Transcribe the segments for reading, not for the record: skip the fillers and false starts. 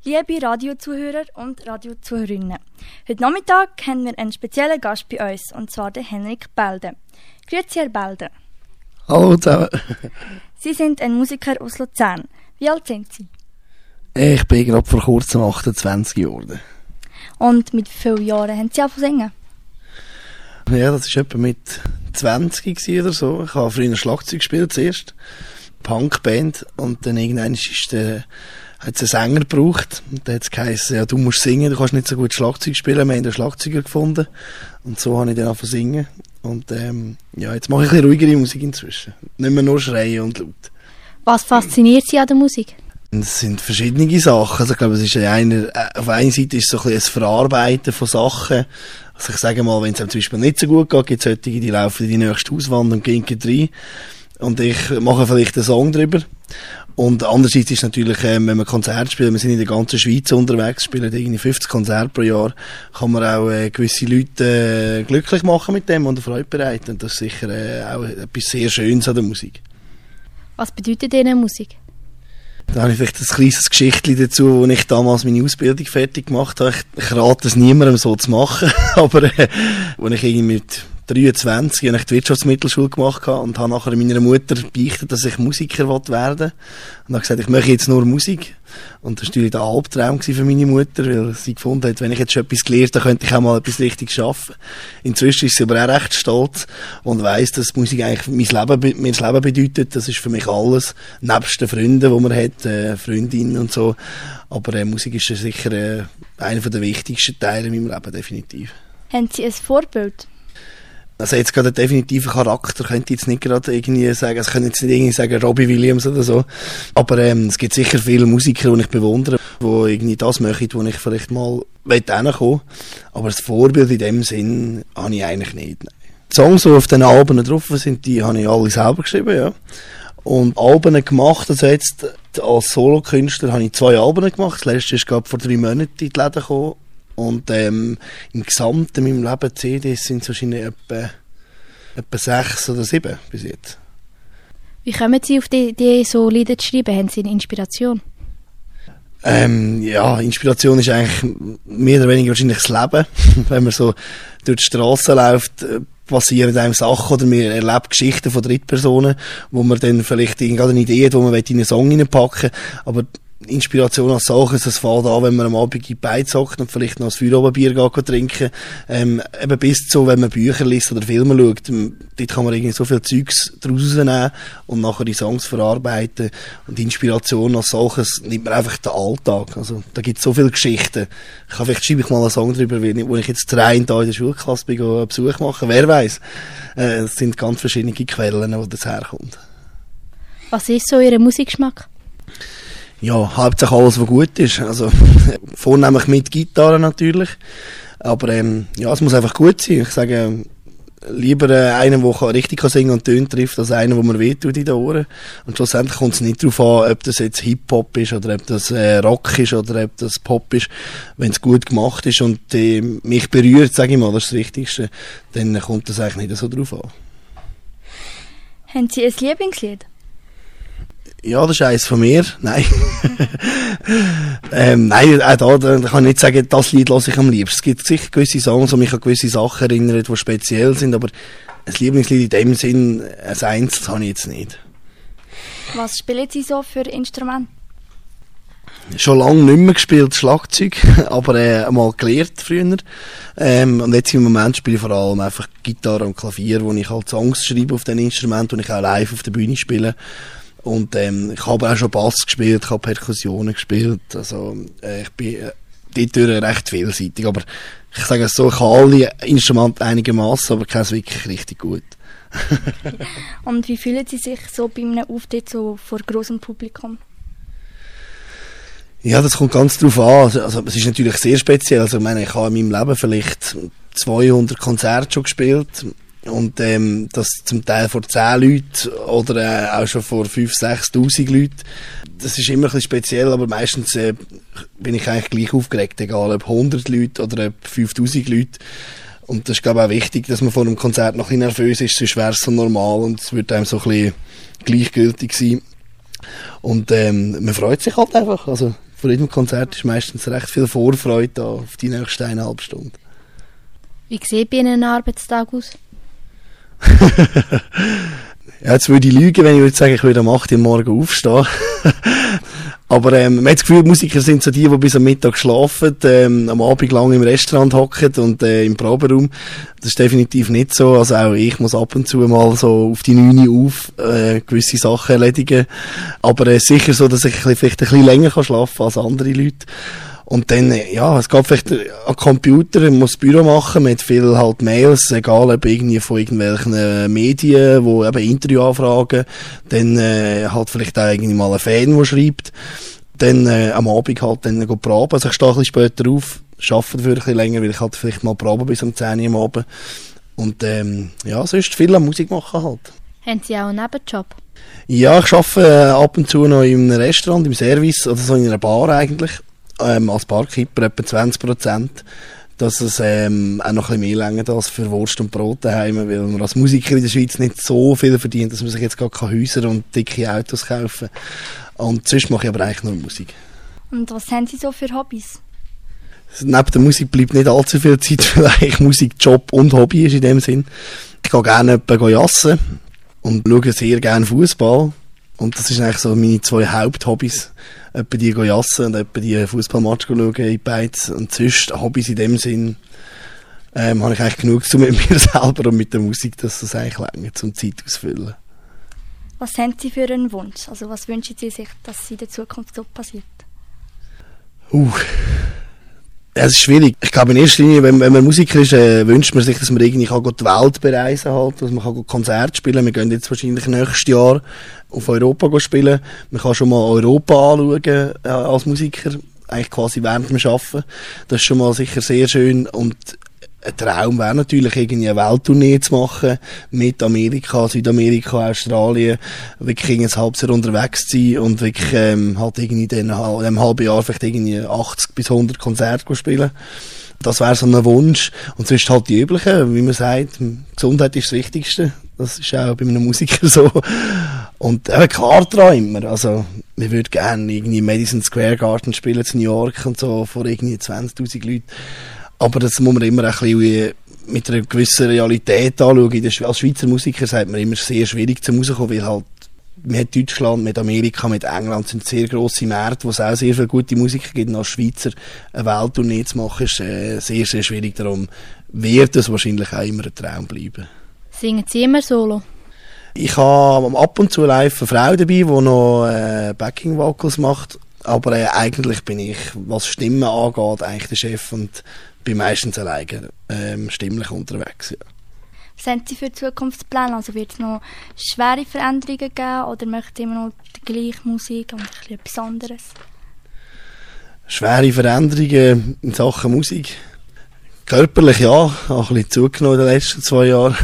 Liebe Radiozuhörer und Radiozuhörerinnen, heute Nachmittag haben wir einen speziellen Gast bei uns, und zwar den Henrik Bälde. Grüezi, Herr Bälde. Hallo zusammen. Sie sind ein Musiker aus Luzern. Wie alt sind Sie? Ich bin gerade vor kurzem 28 geworden. Und mit wie vielen Jahren haben Sie angefangen zu singen? Ja, das war etwa mit 20 oder so. Ich habe früher Schlagzeug gespielt zuerst. Punkband. Und dann irgendwann hat es einen Sänger gebraucht. Und dann hat es geheißen, ja, du musst singen, du kannst nicht so gut Schlagzeug spielen. Wir haben einen Schlagzeuger gefunden. Und so habe ich dann angefangen zu singen. Und ja, jetzt mache ich ein bisschen ruhigere Musik inzwischen. Nicht mehr nur schreien und laut. Was fasziniert Sie an der Musik? Es sind verschiedene Sachen. Also ich glaube, es ist auf einer Seite ist es so ein bisschen das Verarbeiten von Sachen. Also ich sage mal, wenn es einem zum Beispiel nicht so gut geht, gibt es solche, die laufen in die nächste Hauswand und gehen rein. Und ich mache vielleicht einen Song drüber. Und andererseits ist natürlich, wenn man Konzerte spielt, wir sind in der ganzen Schweiz unterwegs, spielen irgendwie 50 Konzerte pro Jahr, kann man auch gewisse Leute glücklich machen mit dem und Freude bereiten. Und das ist sicher auch etwas sehr Schönes an der Musik. Was bedeutet Ihnen Musik? Da habe ich vielleicht ein kleines Geschichtchen dazu, als ich damals meine Ausbildung fertig gemacht habe. Ich rate es niemandem so zu machen, aber als ich irgendwie mit 23 habe ich die Wirtschaftsmittelschule gemacht und habe nachher meiner Mutter beichtet, dass ich Musiker werden will. Und habe gesagt, ich mache jetzt nur Musik. Und das war natürlich der Albtraum für meine Mutter, weil sie gefunden hat, wenn ich jetzt schon etwas gelernt habe, könnte ich auch mal etwas richtig schaffen. Inzwischen ist sie aber auch recht stolz und weiss, dass Musik eigentlich mir das Leben bedeutet. Das ist für mich alles, nebst den Freunden, die man hat, Freundinnen und so. Aber Musik ist sicher einer der wichtigsten Teile in meinem Leben, definitiv. Haben Sie ein Vorbild? Also jetzt gerade einen definitiven Charakter könnte ich jetzt nicht gerade irgendwie sagen, also ich könnte jetzt nicht irgendwie sagen Robbie Williams oder so, aber es gibt sicher viele Musiker, die ich bewundere, die irgendwie das machen, wo ich vielleicht mal hinkommen will, aber das Vorbild in dem Sinn habe ich eigentlich nicht. Die Songs, die auf den Alben drauf sind, die habe ich alle selber geschrieben, ja. Und Alben gemacht, also jetzt als Solokünstler habe ich 2 Alben gemacht, das letzte ist gerade vor 3 Monaten in die Läden gekommen. Und im Gesamten in meinem Leben CDs sind es wahrscheinlich etwa 6 oder 7 bis jetzt. Wie kommen Sie auf die Idee, so Lieder zu schreiben? Haben Sie eine Inspiration? Ja, Inspiration ist eigentlich mehr oder weniger wahrscheinlich das Leben. Wenn man so durch die Straße läuft, passieren einem Sachen oder man erlebt Geschichten von Drittpersonen, wo man dann vielleicht eine Idee hat, die man in einen Song reinpacken will. Aber Inspiration als solches, das fällt an, wenn man am Abend in die Beine zockt und vielleicht noch ein Feierabendbier trinken. Eben bis zu, wenn man Bücher liest oder Filme schaut, dort kann man irgendwie so viel Zeugs daraus rausnehmen und nachher die Songs verarbeiten. Und Inspiration als solches nimmt man einfach den Alltag. Also, da gibt es so viele Geschichten. Vielleicht schreibe ich mal einen Song drüber, wo ich jetzt rein da in der Schulklasse bin, einen Besuch machen. Wer weiß? Es sind ganz verschiedene Quellen, wo das herkommt. Was ist so Ihr Musikgeschmack? Ja, hauptsächlich alles, was gut ist. Also, vornehmlich mit Gitarre natürlich. Aber, ja, es muss einfach gut sein. Ich sage, lieber einen, der richtig singen und Töne trifft, als einen, der mir wehtut in den Ohren. Und schlussendlich kommt es nicht darauf an, ob das jetzt Hip-Hop ist, oder ob das Rock ist, oder ob das Pop ist. Wenn es gut gemacht ist und mich berührt, sage ich mal, das ist das Wichtigste, dann kommt das eigentlich nicht so drauf an. Haben Sie ein Lieblingslied? Ja, das ist eins von mir. Nein. Nein, auch da kann ich nicht sagen, das Lied höre ich am liebsten. Es gibt sicher gewisse Songs, die mich an gewisse Sachen erinnern, die speziell sind, aber ein Lieblingslied in dem Sinn, ein Einzelnes habe ich jetzt nicht. Was spielen Sie so für Instrumente? Schon lange nicht mehr gespielt, Schlagzeug, aber mal gelernt früher. Und jetzt im Moment spiele ich vor allem einfach Gitarre und Klavier, wo ich halt Songs schreibe auf den Instrumenten und ich auch live auf der Bühne spiele. Und ich habe auch schon Bass gespielt, ich habe Perkussionen gespielt, also ich bin dort recht vielseitig, aber ich sage es so, ich kann alle Instrumente einigermaßen, aber keins wirklich richtig gut. Und wie fühlen Sie sich so bei einem Auftritt so vor grossem Publikum? Ja, das kommt ganz drauf an. Also es ist natürlich sehr speziell. Also ich meine, ich habe in meinem Leben vielleicht 200 Konzerte schon gespielt. Und das zum Teil vor 10 Leuten oder auch schon vor 5.000, 6.000 Leuten. Das ist immer ein bisschen speziell, aber meistens bin ich eigentlich gleich aufgeregt, egal ob 100 Leute oder ob 5.000 Leute. Und das ist, glaube ich, auch wichtig, dass man vor einem Konzert noch ein bisschen nervös ist, sonst wäre es so normal und es würde einem so ein bisschen gleichgültig sein. Und man freut sich halt einfach. Also Vor jedem Konzert ist meistens recht viel Vorfreude da auf die nächste 1,5 Stunde. Wie sieht bei Ihnen ein Arbeitstag aus? Ja, jetzt würde ich lügen, wenn ich würde sagen, ich würde am 8 Uhr morgen aufstehen. Aber man hat das Gefühl, Musiker sind so die bis am Mittag schlafen, am Abend lang im Restaurant hocken und im Proberaum. Das ist definitiv nicht so. Also auch ich muss ab und zu mal so auf die 9 Uhr auf gewisse Sachen erledigen. Aber es ist sicher so, dass ich vielleicht ein bisschen länger schlafen kann als andere Leute. Und dann, ja, es geht vielleicht an Computer, man muss das Büro machen, man hat viel halt Mails, egal ob irgendwie von irgendwelchen Medien, wo eben Interviewanfragen, dann halt vielleicht auch irgendwie mal ein Fan, der schreibt, dann am Abend halt dann proben, also ich stehe ein bisschen später auf, arbeite dafür ein bisschen länger, weil ich halt vielleicht mal proben bis um 10 Uhr am Abend. Und ja, sonst viel an Musik machen halt. Haben Sie auch einen Nebenjob? Ja, ich arbeite ab und zu noch in einem Restaurant, im Service, oder so in einer Bar eigentlich. Als Barkeeper etwa 20%, dass es auch noch ein bisschen mehr länger als für Wurst und Brot daheim, weil man als Musiker in der Schweiz nicht so viel verdient, dass man sich jetzt gar keine Häuser und dicke Autos kaufen kann. Und sonst mache ich aber eigentlich nur Musik. Und was haben Sie so für Hobbys? Neben der Musik bleibt nicht allzu viel Zeit, weil eigentlich Musik Job und Hobby ist in dem Sinn. Ich gehe gerne jassen und schaue sehr gerne Fußball. Und das ist eigentlich so meine 2 Haupthobbys. Etwa die jassen und etwa die Fußballmatch schauen in Beiz. Und sonst Hobbys in dem Sinn habe ich eigentlich genug zu mit mir selber und mit der Musik, dass das eigentlich lange zum Zeit ausfüllen. Was haben Sie für einen Wunsch? Also was wünschen Sie sich, dass in der Zukunft so passiert? Ja, es ist schwierig. Ich glaube in erster Linie, wenn man Musiker ist, wünscht man sich, dass man irgendwie die Welt bereisen kann, dass man Konzerte spielen kann. Wir gehen jetzt wahrscheinlich nächstes Jahr auf Europa spielen. Man kann schon mal Europa anschauen als Musiker, eigentlich quasi während dem Arbeiten. Das ist schon mal sicher sehr schön. Und ein Traum wäre natürlich, irgendwie eine Welttournee zu machen, mit Amerika, Südamerika, Australien, wirklich ein halbes Jahr unterwegs zu sein und wirklich halt irgendwie in einem halben Jahr vielleicht irgendwie 80 bis 100 Konzerte spielen. Das wäre so ein Wunsch. Und sonst halt die üblichen, wie man sagt, Gesundheit ist das Wichtigste. Das ist auch bei einem Musiker so. Und klar dran immer. Also, wir würden gerne irgendwie im Madison Square Garden spielen in New York und so, vor irgendwie 20.000 Leuten. Aber das muss man immer ein bisschen mit einer gewissen Realität anschauen. Als Schweizer Musiker sagt man immer, sehr schwierig zum rauskommen, weil halt, man hat Deutschland, mit Amerika, mit England sind sehr grosse Märkte, wo es auch sehr viele gute Musiker gibt. Und als Schweizer eine Welttournee zu machen, ist sehr, sehr schwierig. Darum wird es wahrscheinlich auch immer ein Traum bleiben. Singen Sie immer solo? Ich habe ab und zu live eine Frau dabei, die noch Backing Vocals macht. Aber eigentlich bin ich, was Stimmen angeht, eigentlich der Chef und bin meistens alleine stimmlich unterwegs. Ja. Was haben Sie für Zukunftspläne? Also wird es noch schwere Veränderungen geben oder möchten Sie immer noch die gleiche Musik und etwas anderes? Schwere Veränderungen in Sachen Musik? Körperlich ja, auch ein bisschen zugenommen in den letzten 2 Jahren.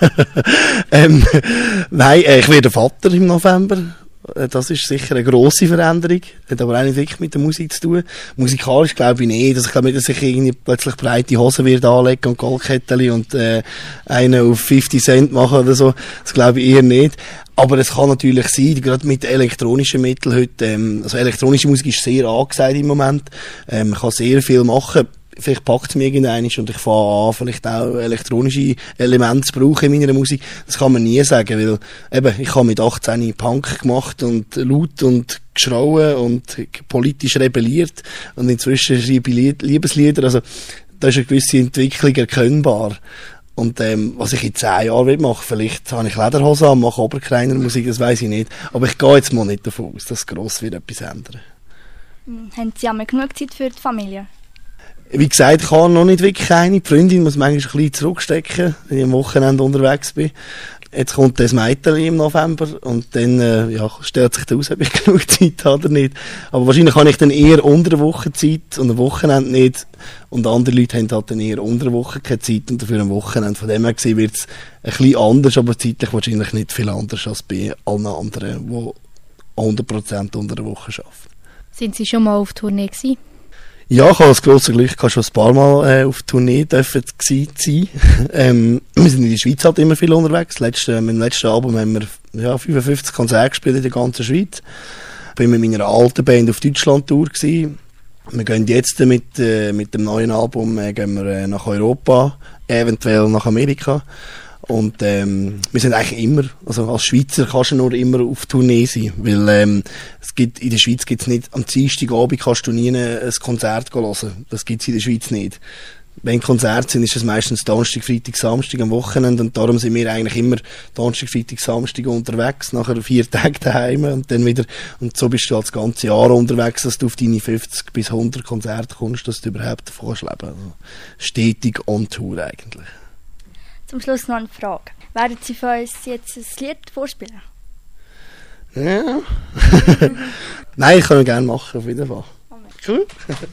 Nein, ich werde Vater im November. Das ist sicher eine grosse Veränderung. Hat aber auch nicht wirklich mit der Musik zu tun. Musikalisch glaube ich nicht. Also ich glaube nicht, dass ich irgendwie plötzlich breite Hosen wird anlegen und Goldkettchen und einen auf 50 Cent machen oder so. Das glaube ich eher nicht. Aber es kann natürlich sein, gerade mit elektronischen Mitteln heute, also elektronische Musik ist sehr angesagt im Moment. Man kann sehr viel machen. Vielleicht packt es mich irgendwann und ich fange an, vielleicht auch elektronische Elemente zu brauchen in meiner Musik. Das kann man nie sagen, weil eben, ich habe mit 18 Punk gemacht und laut und geschrauen und politisch rebelliert und inzwischen schreibe ich Liebeslieder. Also da ist eine gewisse Entwicklung erkennbar. Und was ich in 10 Jahren machen will, vielleicht habe ich Lederhosen an, mache Oberkreiner Musik, das weiss ich nicht. Aber ich gehe jetzt mal nicht davon aus, dass gross wird etwas ändern. Haben Sie einmal genug Zeit für die Familie? Wie gesagt, ich habe noch nicht wirklich eine. Die Freundin muss manchmal ein bisschen zurückstecken, wenn ich am Wochenende unterwegs bin. Jetzt kommt das Mädchen im November und dann stellt sich aus, ob ich genug Zeit habe oder nicht. Aber wahrscheinlich habe ich dann eher unter der Woche Zeit und am Wochenende nicht. Und andere Leute haben halt dann eher unter der Woche keine Zeit und dafür am Wochenende. Von dem her gesehen wird es ein bisschen anders, aber zeitlich wahrscheinlich nicht viel anders als bei allen anderen, die 100% unter der Woche arbeiten. Sind Sie schon mal auf Tournee gewesen? Ja, ich habe das grosse Glück, ich habe schon ein paar Mal auf Tournee dürfen sein. Wir sind in der Schweiz halt immer viel unterwegs. Mit dem letzten Album haben wir 55 Konzerte gespielt in der ganzen Schweiz. Ich war mit meiner alten Band auf Deutschland-Tour gewesen. Wir gehen jetzt mit dem neuen Album gehen wir nach Europa, eventuell nach Amerika. Und wir sind eigentlich immer, also als Schweizer kannst du nur immer auf Tournee sein, weil es gibt, in der Schweiz gibt's nicht, am Dienstagabend kannst du nie ein Konzert hören. Das gibt's in der Schweiz nicht. Wenn Konzerte sind, ist es meistens Donnerstag, Freitag, Samstag am Wochenende und darum sind wir eigentlich immer Donnerstag, Freitag, Samstag unterwegs, nachher 4 Tage daheim und dann wieder, und so bist du halt das ganze Jahr unterwegs, dass du auf deine 50 bis 100 Konzerte kommst, dass du überhaupt davon kannst leben. Also stetig on Tour eigentlich. Zum Schluss noch eine Frage. Werden Sie für uns jetzt ein Lied vorspielen? Ja. Nein, ich kann es gerne machen, auf jeden Fall. Cool.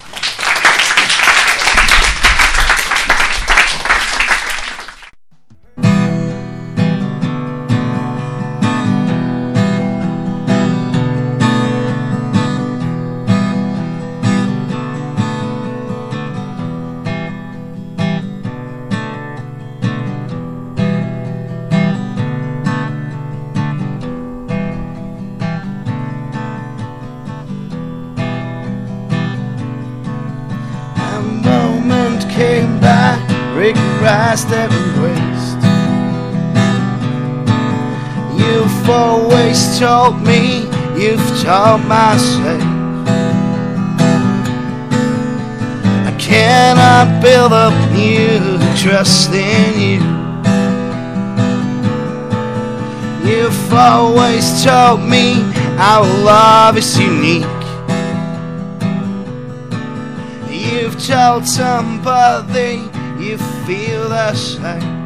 Came by, recognized every waste. You've always told me, you've told myself I cannot build up new trust in you. You've always told me our love is unique. You've told somebody you feel the same.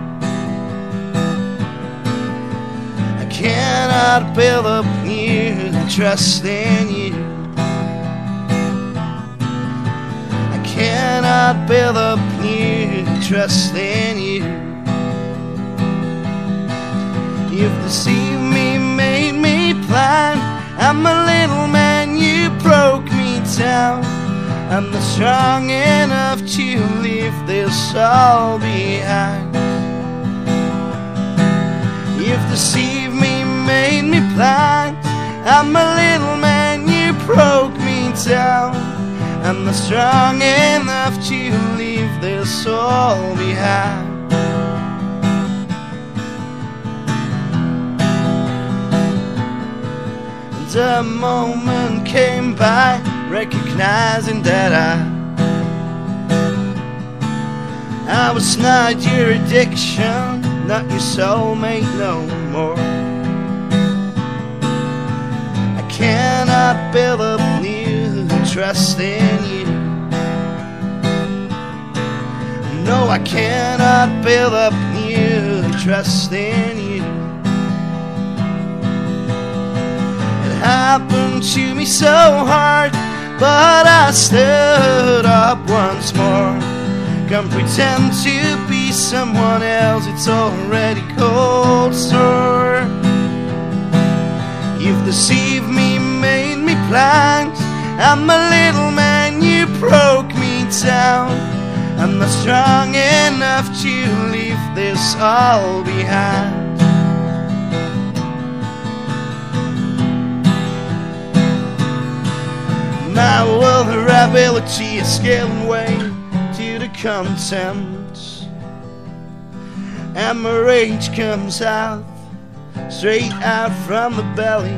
I cannot build up new trust in you. I cannot build up new trust in you. You've deceived me, made me blind. I'm a little man, you broke me down. I'm not strong enough to leave this all behind. You've deceived me, made me blind. I'm a little man, you broke me down. I'm not strong enough to leave this all behind. The moment came by, recognizing that I was not your addiction, not your soulmate no more. I cannot build up new trust in you. No, I cannot build up new trust in you. It happened to me so hard, but I stood up once more. Can't pretend to be someone else, it's already cold sore. You've deceived me, made me blind. I'm a little man, you broke me down. I'm not strong enough to leave this all behind. My vulnerability is scaling way to the contempt, and my rage comes out, straight out from the belly.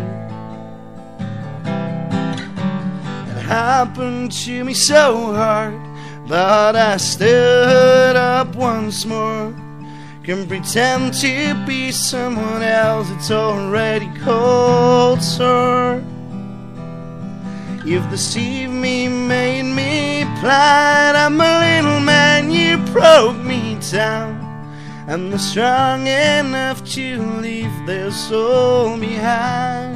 It happened to me so hard, but I stood up once more. Can pretend to be someone else, it's already cold sore. You've deceived me, made me blind. I'm a little man, you broke me down. I'm not strong enough to leave this all behind.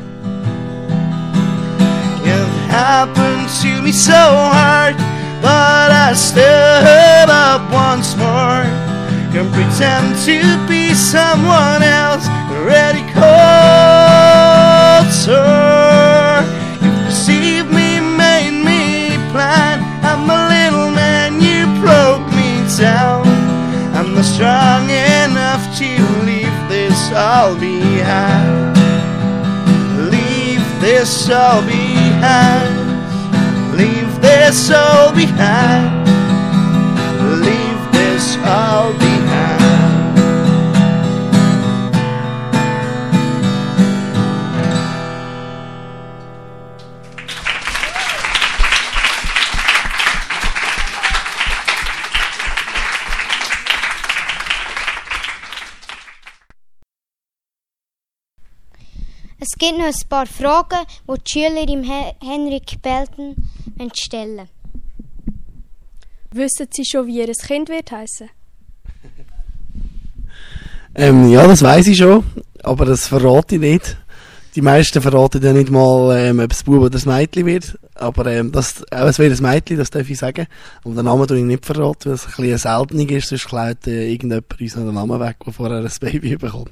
It happened to me so hard, but I stood up once more. Can pretend to be someone else, already cold sore. Deceived me, made me blind. I'm a little man, you broke me down. I'm not strong enough to leave this all behind. Leave this this all behind. Leave this all behind. Leave this all behind. Es gibt noch ein paar Fragen, die die Schüler im Henrik Belten stellen. Wissen Sie schon, wie Ihr Kind wird heissen? Ja, das weiss ich schon, aber das verrate ich nicht. Die meisten verraten ja nicht mal, ob es Bub oder ein Mädchen wird. Aber es wird ein Mädchen, das darf ich sagen. Und den Namen tue ich nicht verraten, weil es ein bisschen eine Seltenung ist, sonst klaut irgendjemand uns noch den Namen weg, der vorher ein Baby bekommt.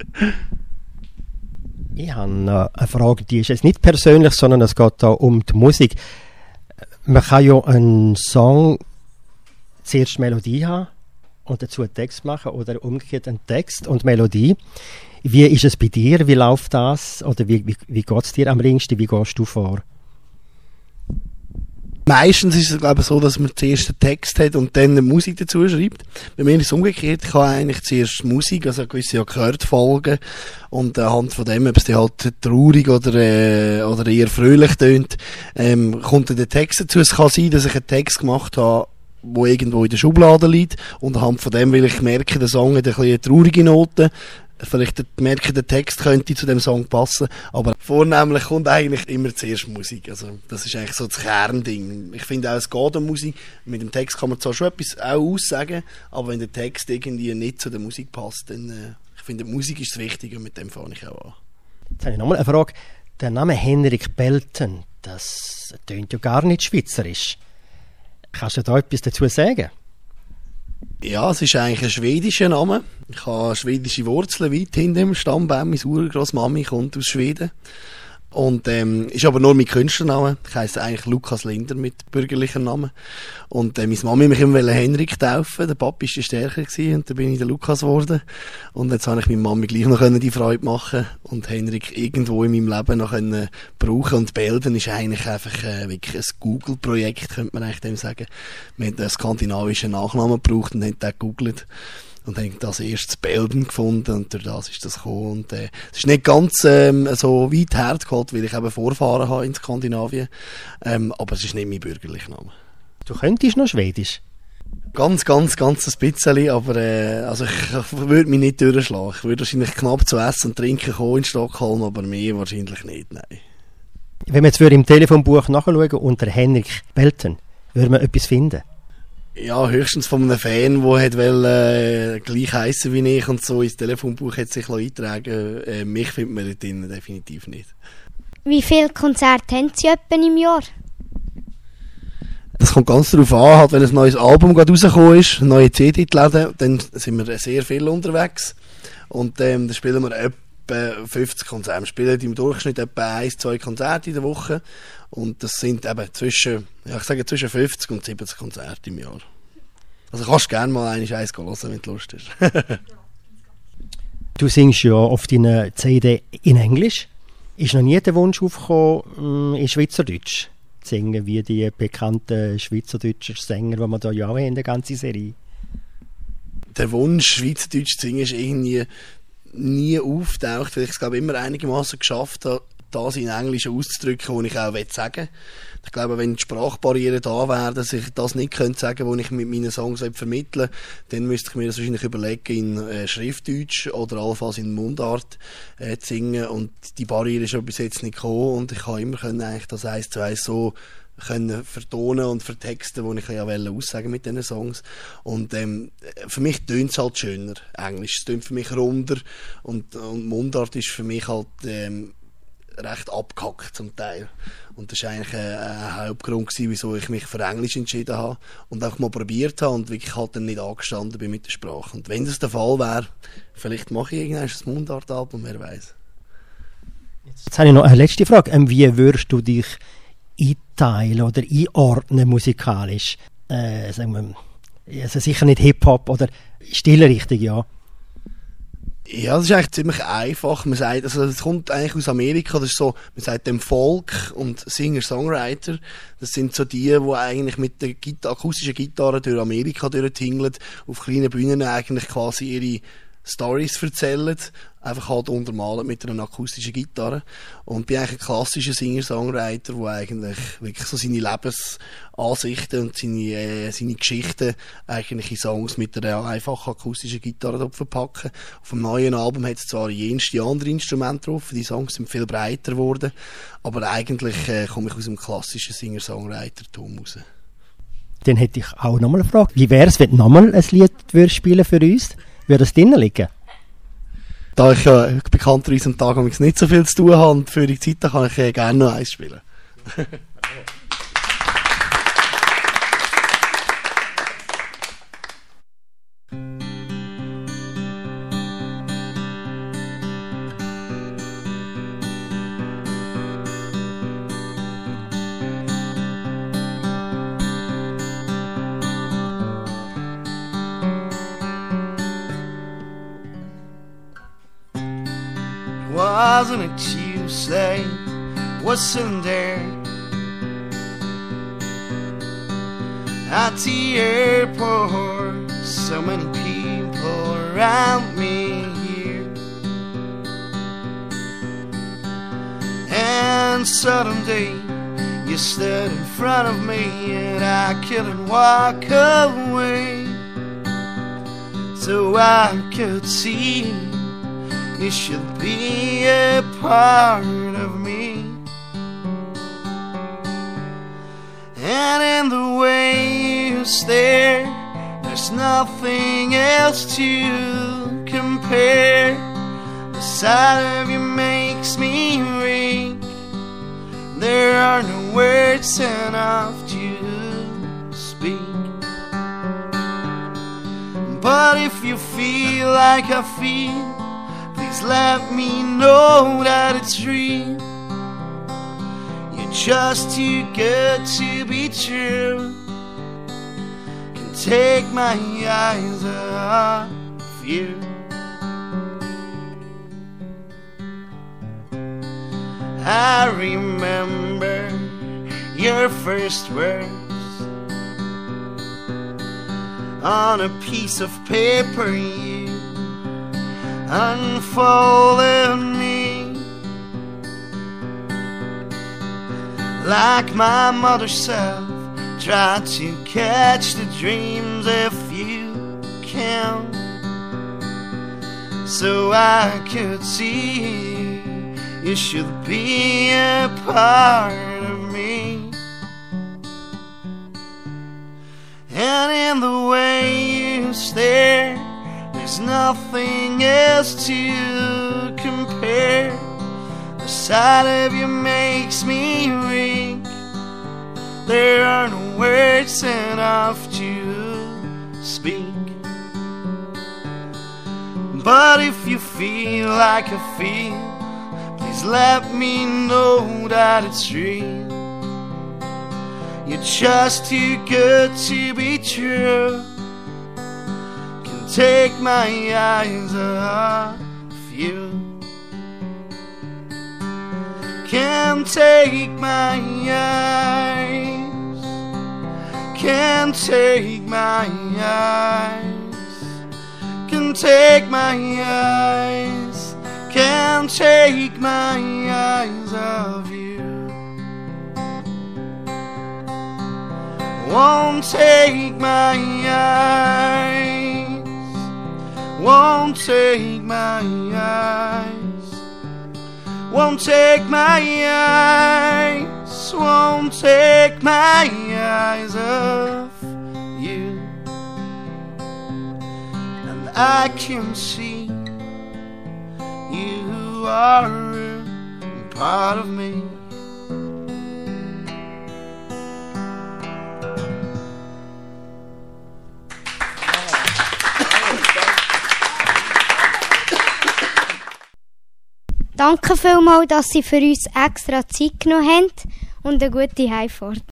Ich habe eine Frage, die ist jetzt nicht persönlich, sondern es geht da um die Musik. Man kann ja einen Song zuerst Melodie haben und dazu einen Text machen oder umgekehrt einen Text und Melodie. Wie ist es bei dir? Wie läuft das? Oder wie geht es dir am längsten? Wie gehst du vor? Meistens ist es, glaube ich, so, dass man zuerst den Text hat und dann eine Musik dazu schreibt. Bei mir ist es umgekehrt. Ich habe eigentlich zuerst Musik, also gewisse Akkordfolgen. Und anhand von dem, ob es dann halt traurig oder eher fröhlich tönt, kommt dann der Text dazu. Es kann sein, dass ich einen Text gemacht habe, wo irgendwo in der Schublade liegt. Und anhand von dem will ich merken, der Song hat ein bisschen eine traurige Note. Vielleicht merken, der Text könnte zu dem Song passen, aber vornehmlich kommt eigentlich immer zuerst Musik. Also, das ist eigentlich so das Kernding. Ich finde auch, es geht um Musik. Mit dem Text kann man zwar schon etwas auch aussagen, aber wenn der Text irgendwie nicht zu der Musik passt, dann, ich finde, die Musik ist das Wichtige und mit dem fange ich auch an. Jetzt habe ich nochmal eine Frage. Der Name Henrik Belten, das tönt ja gar nicht schweizerisch. Kannst du da etwas dazu sagen? Ja, es ist eigentlich ein schwedischer Name. Ich habe schwedische Wurzeln weit hinter dem Stammbaum. Meine Urgroßmami kommt aus Schweden. Und ist aber nur mein Künstlername. Ich heisse eigentlich Lukas Linder mit bürgerlichem Namen. Und meine Mami mich immer Henrik taufen. Der Papi war stärker gewesen, und dann bin ich der Lukas geworden. Und jetzt habe ich meiner Mami gleich noch die Freude machen und Henrik irgendwo in meinem Leben noch brauchen. Und Belden ist eigentlich einfach wirklich ein Google-Projekt, könnte man eigentlich dem sagen. Wir haben einen skandinavischen Nachnamen gebraucht und haben den gegoogelt. Und haben das erst Belden gefunden und durch das ist das gekommen. Und es ist nicht ganz so weit hergeholt, weil ich eben Vorfahren habe in Skandinavien. Aber es ist nicht mein bürgerlicher Name. Du könntest noch Schwedisch? Ganz ein bisschen, aber also ich würde mich nicht durchschlagen. Ich würde wahrscheinlich knapp zu essen und trinken kommen in Stockholm, aber mehr wahrscheinlich nicht, nein. Wenn wir jetzt im Telefonbuch nachschauen unter Henrik Belten, würde man etwas finden? Ja, höchstens von einem Fan, der gleich heissen wie ich und so ins Telefonbuch hat sich eintragen. Mich findet man dort drin definitiv nicht. Wie viele Konzerte haben Sie etwa im Jahr? Das kommt ganz darauf an, halt, wenn ein neues Album gerade rausgekommen ist, eine neue CD laden, dann sind wir sehr viel unterwegs. Und dann spielen wir etwa 50 Konzerte. Wir spielen im Durchschnitt etwa 1-2 Konzerte in der Woche. Und das sind eben zwischen 50 und 70 Konzerte im Jahr. Also kannst du gerne mal eins hören, wenn du Lust hast. Du singst ja auf deiner CD in Englisch. Ist noch nie der Wunsch aufgekommen, in Schweizerdeutsch zu singen, wie die bekannten schweizerdeutschen Sänger, die wir da ja haben in der ganzen Serie? Der Wunsch, Schweizerdeutsch zu singen, ist irgendwie nie auftaucht, weil ich es glaube immer einigermaßen geschafft habe, das in Englisch auszudrücken, was ich auch sagen will. Ich glaube, wenn die Sprachbarrieren da wären, dass ich das nicht könnte sagen, was ich mit meinen Songs vermitteln will, dann müsste ich mir das wahrscheinlich überlegen, in Schriftdeutsch oder allenfalls in Mundart zu singen. Und die Barriere ist ja bis jetzt nicht gekommen und ich habe immer eigentlich das 1:1 so können vertonen und vertexten, was ich ja aussagen mit diesen Songs. Und für mich tönt es halt schöner, Englisch. Es tönt für mich runder und Mundart ist für mich halt recht abgehackt zum Teil. Und das war eigentlich ein Hauptgrund gewesen, wieso ich mich für Englisch entschieden habe und auch mal probiert habe und wirklich halt dann nicht angestanden bin mit der Sprache. Und wenn das der Fall wäre, vielleicht mache ich irgendwann ein Mundart-Album, wer weiß. Jetzt habe ich noch eine letzte Frage. Wie würdest du dich einteilen oder einordnen musikalisch? Sagen wir, also sicher nicht Hip-Hop oder Stilrichtung, ja. Ja, das ist eigentlich ziemlich einfach. Man sagt, also es kommt eigentlich aus Amerika, das ist so, man sagt dem Folk und Singer-Songwriter. Das sind so die eigentlich mit der akustischen Gitarre durch Amerika durchtingeln, auf kleinen Bühnen eigentlich quasi ihre Stories erzählen, einfach halt untermalen mit einer akustischen Gitarre. Und bin eigentlich ein klassischer Singer-Songwriter, der eigentlich wirklich so seine Lebensansichten und seine Geschichten eigentlich in Songs mit einer einfachen akustischen Gitarre verpacken. Auf dem neuen Album hat es zwar jenste andere Instrumente drauf, die Songs sind viel breiter geworden, aber eigentlich komme ich aus dem klassischen Singer-Songwriter-Tum raus. Dann hätte ich auch nochmal eine Frage. Wie wäre es, wenn du nochmal ein Lied spielen für uns? Würde es drinnen liegen? Da ich ja bekannterweise am Tag nicht so viel zu tun habe und für die Zeit, da kann ich gerne noch eins spielen. Wasn't a Tuesday, wasn't there? At the airport, so many people around me here. And suddenly, you stood in front of me and I couldn't walk away. So I could see you should be a part of me. And in the way you stare, there's nothing else to compare. The sight of you makes me weak. There are no words enough to speak. But if you feel like I feel, please let me know that it's real. You're just too good to be true. Can take my eyes off you. I remember your first words on a piece of paper you unfolded me, like my mother self tried to catch the dreams if you can, so I could see you should be a part of me. And in the way you stare, there's nothing else to compare. The sight of you makes me weak. There are no words enough to speak. But if you feel like I feel, please let me know that it's real. You're just too good to be true. Can take my eyes off you. Can take my eyes. Can take my eyes. Can take my eyes. Can take my eyes off you. Won't take my eyes. Won't take my eyes. Won't take my eyes. Won't take my eyes off you. And I can see you are a part of me. Danke vielmals, dass Sie für uns extra Zeit genommen haben und eine gute Heimfahrt.